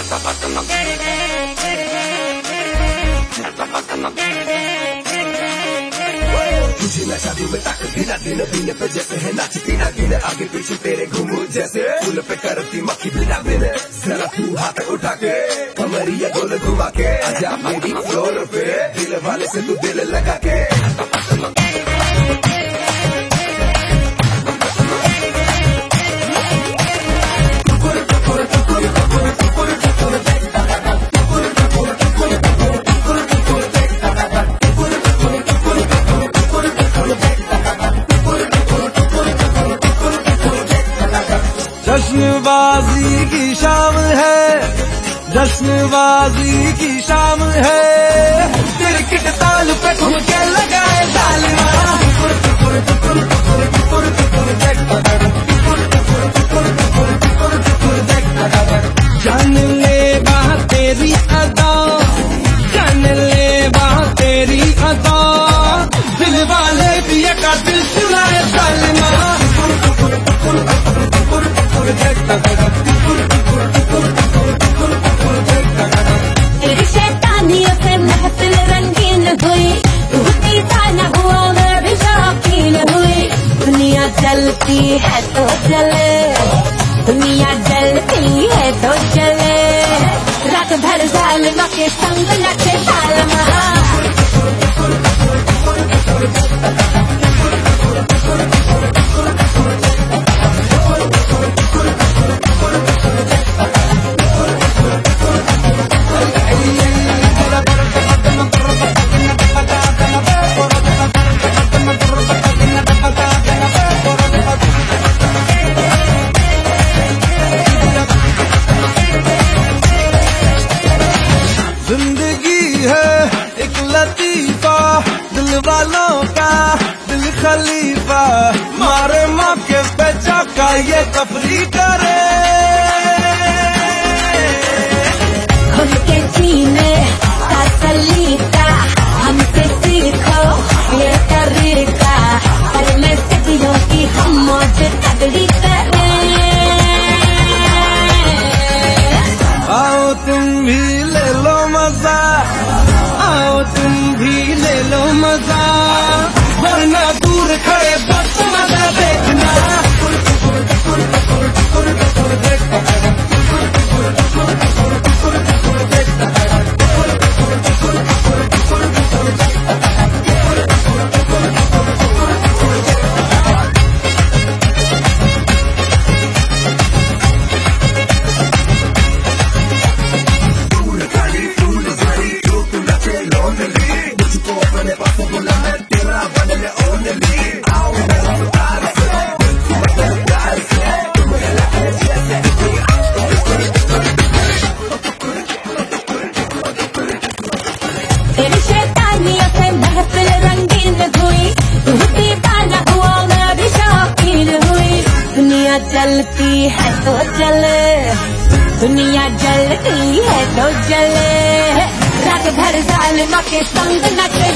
तुझे मैं शादी में तक बिना दिन बिने पे जैसे है नाच बिना गिने आगे पीछे तेरे घूमू जैसे फूल पे करती मक्खी बिना बिने जरा तू हाथ उठा के कमरिया गोल घुमा के आजा मेरी फ्लोर पे दिल वाले से तू दिल लगा के जश्नबाजी की शाम है, जश्नबाजी की शाम है, क्रिकेट ताल पे घूम के लगाए तालियां। जान ले बात तेरी अदा, जान ले बात तेरी अदा, दिल वाले दिए का दिल सुनाए तालियां। तेरी शैतानियों से महफिल रंगीन हुई, तू दीवाना हुआ मैं भी शौकीन हुई। दुनिया जलती है तो जले, दुनिया जलती है तो जले, रात भर जालिमा के संग नचे तालिमा। जिंदगी है एक लतीफा, दिल वालों का दिल खलीफा, मारे मौके पे चौका ये तफरी करे। खुद के सीने का सलीका हमसे सीखो ये तरीका, पर मैं सदियों की हम मौज तगड़ी करें। आओ तुम भी ले लो मजा, आओ तुम भी ले लो मजा, वरना दूर खड़े बस मजा देखना। तेरी शैतानियों से महफिल रंगीन हुई, तू दीवाना हुआ मैं भी शौकीन हुई। दुनिया जलती है तो जले, दुनिया जलती है तो जले, रात भर जालिमा के संग नचे